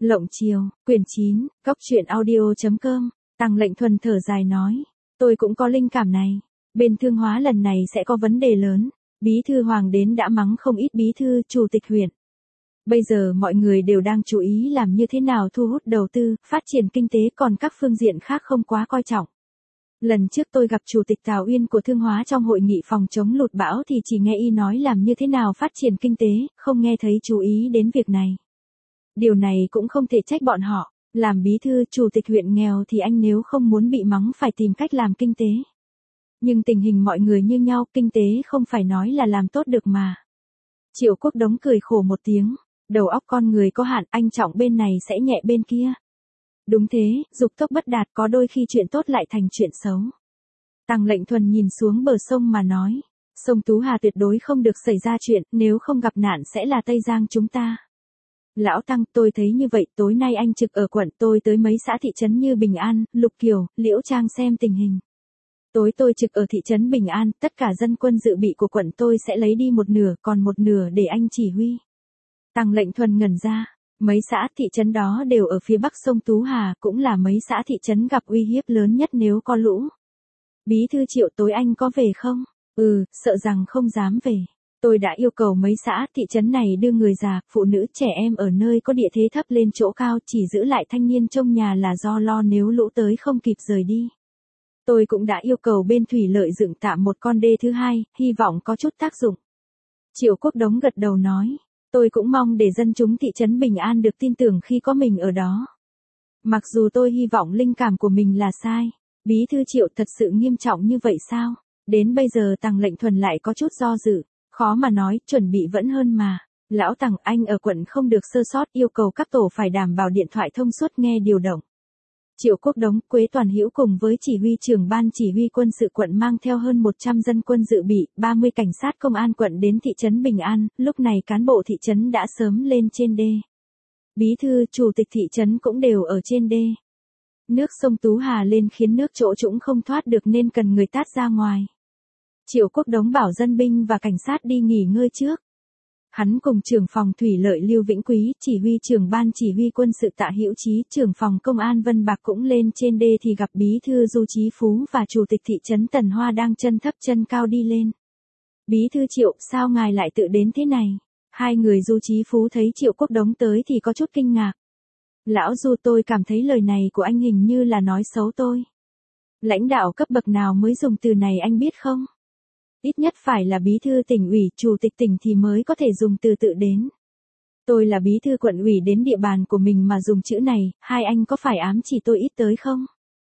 Lộng Chiều, quyển 9, Cóc truyện audio.com, Tăng Lệnh Thuần thở dài nói. Tôi cũng có linh cảm này. Bên Thương Hóa lần này sẽ có vấn đề lớn. Bí thư Hoàng đến đã mắng không ít bí thư, chủ tịch huyện. Bây giờ mọi người đều đang chú ý làm như thế nào thu hút đầu tư, phát triển kinh tế, còn các phương diện khác không quá coi trọng. Lần trước tôi gặp Chủ tịch Tào Uyên của Thương Hóa trong hội nghị phòng chống lụt bão thì chỉ nghe y nói làm như thế nào phát triển kinh tế, không nghe thấy chú ý đến việc này. Điều này cũng không thể trách bọn họ, làm bí thư chủ tịch huyện nghèo thì anh nếu không muốn bị mắng phải tìm cách làm kinh tế. Nhưng tình hình mọi người như nhau, kinh tế không phải nói là làm tốt được mà. Triệu Quốc Đống cười khổ một tiếng, đầu óc con người có hạn, anh trọng bên này sẽ nhẹ bên kia. Đúng thế, dục tốc bất đạt, có đôi khi chuyện tốt lại thành chuyện xấu. Tăng Lệnh Thuần nhìn xuống bờ sông mà nói, sông Tú Hà tuyệt đối không được xảy ra chuyện, nếu không gặp nạn sẽ là Tây Giang chúng ta. Lão Tăng, tôi thấy như vậy, tối nay anh trực ở quận, tôi tới mấy xã thị trấn như Bình An, Lục Kiều, Liễu Trang xem tình hình. Tối tôi trực ở thị trấn Bình An, tất cả dân quân dự bị của quận tôi sẽ lấy đi một nửa, còn một nửa để anh chỉ huy. Tăng Lệnh Thuần ngẩn ra, mấy xã thị trấn đó đều ở phía bắc sông Tú Hà, cũng là mấy xã thị trấn gặp uy hiếp lớn nhất nếu có lũ. Bí thư Triệu, tối anh có về không? Sợ rằng không dám về. Tôi đã yêu cầu mấy xã thị trấn này đưa người già, phụ nữ, trẻ em ở nơi có địa thế thấp lên chỗ cao, chỉ giữ lại thanh niên trong nhà là do lo nếu lũ tới không kịp rời đi. Tôi cũng đã yêu cầu bên thủy lợi dựng tạm một con đê thứ hai, hy vọng có chút tác dụng. Triệu Quốc Đống gật đầu nói, tôi cũng mong để dân chúng thị trấn Bình An được tin tưởng khi có mình ở đó. Mặc dù tôi hy vọng linh cảm của mình là sai. Bí thư Triệu, thật sự nghiêm trọng như vậy sao? Đến bây giờ Tăng Lệnh Thuần lại có chút do dự. Khó mà nói, chuẩn bị vẫn hơn mà. Lão Tăng, anh ở quận không được sơ sót, yêu cầu các tổ phải đảm bảo điện thoại thông suốt nghe điều động. Triệu Quốc Đống, Quế Toàn Hữu cùng với chỉ huy trưởng ban chỉ huy quân sự quận mang theo hơn 100 dân quân dự bị, 30 cảnh sát công an quận đến thị trấn Bình An, lúc này cán bộ thị trấn đã sớm lên trên đê. Bí thư, chủ tịch thị trấn cũng đều ở trên đê. Nước sông Tú Hà lên khiến nước chỗ trũng không thoát được nên cần người tát ra ngoài. Triệu Quốc Đống bảo dân binh và cảnh sát đi nghỉ ngơi trước. Hắn cùng trưởng phòng thủy lợi Lưu Vĩnh Quý, chỉ huy trưởng ban chỉ huy quân sự Tạ Hữu Chí, trưởng phòng công an Vân Bạc cũng lên trên đê thì gặp bí thư Du Chí Phú và chủ tịch thị trấn Tần Hoa đang chân thấp chân cao đi lên. Bí thư Triệu, sao ngài lại tự đến thế này? Hai người Du Chí Phú thấy Triệu Quốc Đống tới thì có chút kinh ngạc. Lão Du, tôi cảm thấy lời này của anh hình như là nói xấu tôi. Lãnh đạo cấp bậc nào mới dùng từ này anh biết không? Ít nhất phải là bí thư tỉnh ủy, chủ tịch tỉnh thì mới có thể dùng từ tự đến. Tôi là bí thư quận ủy đến địa bàn của mình mà dùng chữ này, hai anh có phải ám chỉ tôi ít tới không?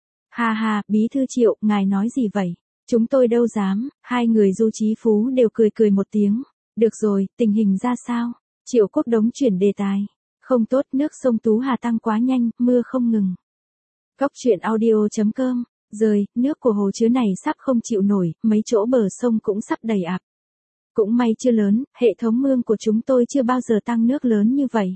Ha ha, bí thư Triệu, ngài nói gì vậy? Chúng tôi đâu dám, hai người Du Chí Phú đều cười cười một tiếng. Được rồi, tình hình ra sao? Triệu Quốc Đống chuyển đề tài. Không tốt, nước sông Tú Hà tăng quá nhanh, mưa không ngừng. Cóc truyện audio.com. Rời, nước của hồ chứa này sắp không chịu nổi, mấy chỗ bờ sông cũng sắp đầy ạp. Cũng may chưa lớn, hệ thống mương của chúng tôi chưa bao giờ tăng nước lớn như vậy.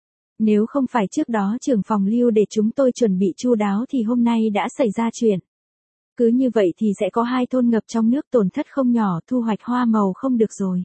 Nếu không phải trước đó trưởng phòng Lưu để chúng tôi chuẩn bị chu đáo thì hôm nay đã xảy ra chuyện. Cứ như vậy thì sẽ có 2 thôn ngập trong nước, tổn thất không nhỏ, thu hoạch hoa màu không được rồi.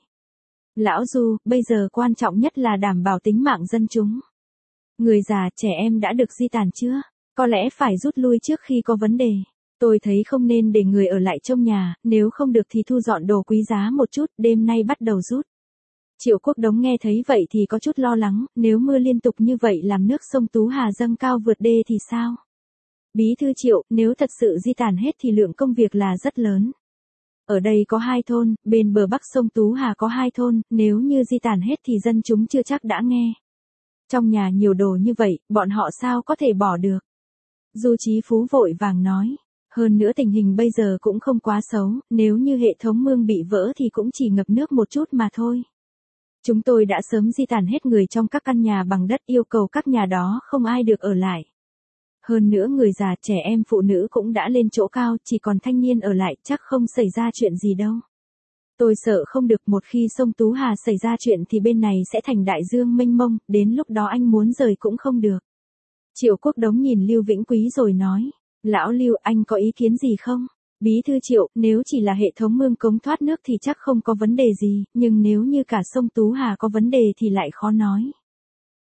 Lão Du, bây giờ quan trọng nhất là đảm bảo tính mạng dân chúng. Người già, trẻ em đã được di tản chưa? Có lẽ phải rút lui trước khi có vấn đề. Tôi thấy không nên để người ở lại trong nhà, nếu không được thì thu dọn đồ quý giá một chút, đêm nay bắt đầu rút. Triệu Quốc Đống nghe thấy vậy thì có chút lo lắng, nếu mưa liên tục như vậy làm nước sông Tú Hà dâng cao vượt đê thì sao? Bí thư Triệu, nếu thật sự di tản hết thì lượng công việc là rất lớn. Ở đây có 2 thôn, bên bờ bắc sông Tú Hà có 2 thôn, nếu như di tản hết thì dân chúng chưa chắc đã nghe. Trong nhà nhiều đồ như vậy, bọn họ sao có thể bỏ được? Du Chí Phú vội vàng nói. Hơn nữa tình hình bây giờ cũng không quá xấu, nếu như hệ thống mương bị vỡ thì cũng chỉ ngập nước một chút mà thôi. Chúng tôi đã sớm di tản hết người trong các căn nhà bằng đất, yêu cầu các nhà đó không ai được ở lại. Hơn nữa người già, trẻ em, phụ nữ cũng đã lên chỗ cao, chỉ còn thanh niên ở lại, chắc không xảy ra chuyện gì đâu. Tôi sợ không được, một khi sông Tú Hà xảy ra chuyện thì bên này sẽ thành đại dương mênh mông, đến lúc đó anh muốn rời cũng không được. Triệu Quốc Đống nhìn Lưu Vĩnh Quý rồi nói. Lão Lưu, anh có ý kiến gì không? Bí thư Triệu, nếu chỉ là hệ thống mương cống thoát nước thì chắc không có vấn đề gì, nhưng nếu như cả sông Tú Hà có vấn đề thì lại khó nói.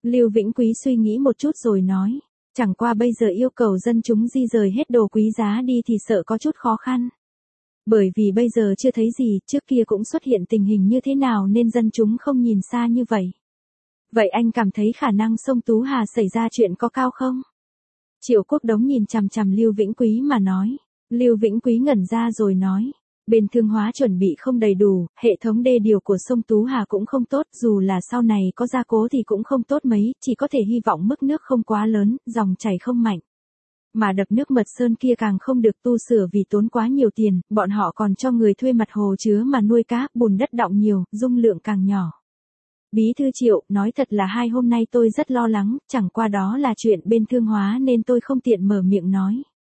Lưu Vĩnh Quý suy nghĩ một chút rồi nói. Chẳng qua bây giờ yêu cầu dân chúng di rời hết đồ quý giá đi thì sợ có chút khó khăn. Bởi vì bây giờ chưa thấy gì, trước kia cũng xuất hiện tình hình như thế nào nên dân chúng không nhìn xa như vậy. Vậy anh cảm thấy khả năng sông Tú Hà xảy ra chuyện có cao không? Triệu Quốc Đống nhìn chằm chằm Lưu Vĩnh Quý mà nói. Lưu Vĩnh Quý ngẩn ra rồi nói. Bên Thương Hóa chuẩn bị không đầy đủ, hệ thống đê điều của sông Tú Hà cũng không tốt, dù là sau này có gia cố thì cũng không tốt mấy, chỉ có thể hy vọng mức nước không quá lớn, dòng chảy không mạnh. Mà đập nước Mật Sơn kia càng không được tu sửa vì tốn quá nhiều tiền, bọn họ còn cho người thuê mặt hồ chứa mà nuôi cá, bùn đất đọng nhiều, dung lượng càng nhỏ. Bí thư Triệu, nói thật là 2 hôm nay tôi rất lo lắng, chẳng qua đó là chuyện bên Thương Hóa nên tôi không tiện mở miệng nói.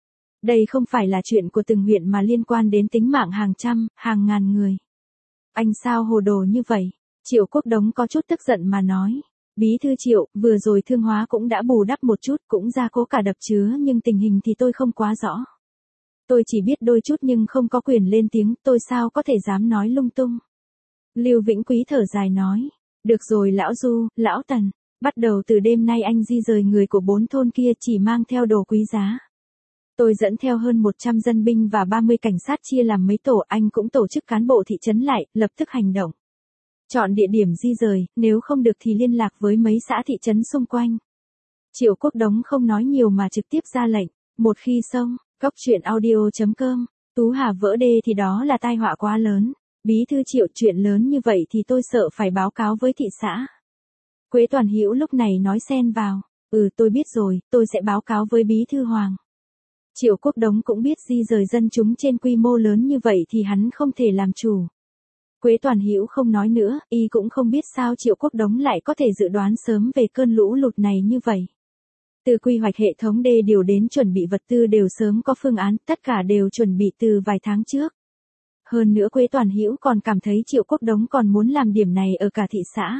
Đây không phải là chuyện của từng huyện mà liên quan đến tính mạng hàng trăm, hàng ngàn người. Anh sao hồ đồ như vậy? Triệu Quốc Đống có chút tức giận mà nói. Bí thư Triệu, vừa rồi Thương Hóa cũng đã bù đắp một chút, cũng gia cố cả đập chứa nhưng tình hình thì tôi không quá rõ. Tôi chỉ biết đôi chút nhưng không có quyền lên tiếng, tôi sao có thể dám nói lung tung. Lưu Vĩnh Quý thở dài nói. Được rồi lão Du, lão Tần, bắt đầu từ đêm nay anh di rời người của 4 thôn kia chỉ mang theo đồ quý giá. Tôi dẫn theo hơn 100 dân binh và 30 cảnh sát chia làm mấy tổ, anh cũng tổ chức cán bộ thị trấn lại, lập tức hành động. Chọn địa điểm di rời, nếu không được thì liên lạc với mấy xã thị trấn xung quanh. Triệu Quốc Đống không nói nhiều mà trực tiếp ra lệnh. Một khi xong, cóc truyện audio.com, Tú Hà vỡ đê thì đó là tai họa quá lớn. Bí thư Triệu, chuyện lớn như vậy thì tôi sợ phải báo cáo với thị xã. Quế Toàn Hữu lúc này nói xen vào. Tôi biết rồi, tôi sẽ báo cáo với Bí thư Hoàng. Triệu Quốc Đống cũng biết di rời dân chúng trên quy mô lớn như vậy thì hắn không thể làm chủ. Quế Toàn Hữu không nói nữa, y cũng không biết sao Triệu Quốc Đống lại có thể dự đoán sớm về cơn lũ lụt này như vậy. Từ quy hoạch hệ thống đê điều đến chuẩn bị vật tư đều sớm có phương án, tất cả đều chuẩn bị từ vài tháng trước. Hơn nữa Quế Toàn Hữu còn cảm thấy Triệu Quốc Đống còn muốn làm điểm này ở cả thị xã.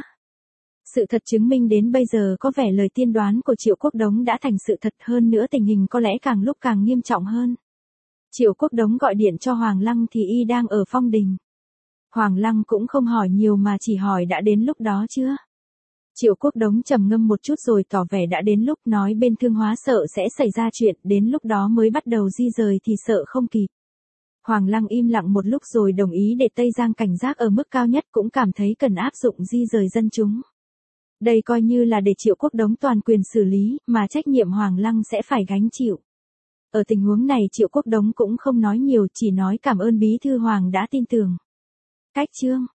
Sự thật chứng minh đến bây giờ có vẻ lời tiên đoán của Triệu Quốc Đống đã thành sự thật, hơn nữa tình hình có lẽ càng lúc càng nghiêm trọng hơn. Triệu Quốc Đống gọi điện cho Hoàng Lăng thì y đang ở Phong Đình. Hoàng Lăng cũng không hỏi nhiều mà chỉ hỏi đã đến lúc đó chưa. Triệu Quốc Đống trầm ngâm một chút rồi tỏ vẻ đã đến lúc, nói bên Thương Hóa sợ sẽ xảy ra chuyện, đến lúc đó mới bắt đầu di rời thì sợ không kịp. Hoàng Lăng im lặng một lúc rồi đồng ý để Tây Giang cảnh giác ở mức cao nhất, cũng cảm thấy cần áp dụng di rời dân chúng. Đây coi như là để Triệu Quốc Đống toàn quyền xử lý, mà trách nhiệm Hoàng Lăng sẽ phải gánh chịu. Ở tình huống này Triệu Quốc Đống cũng không nói nhiều, chỉ nói cảm ơn Bí thư Hoàng đã tin tưởng. Cách chương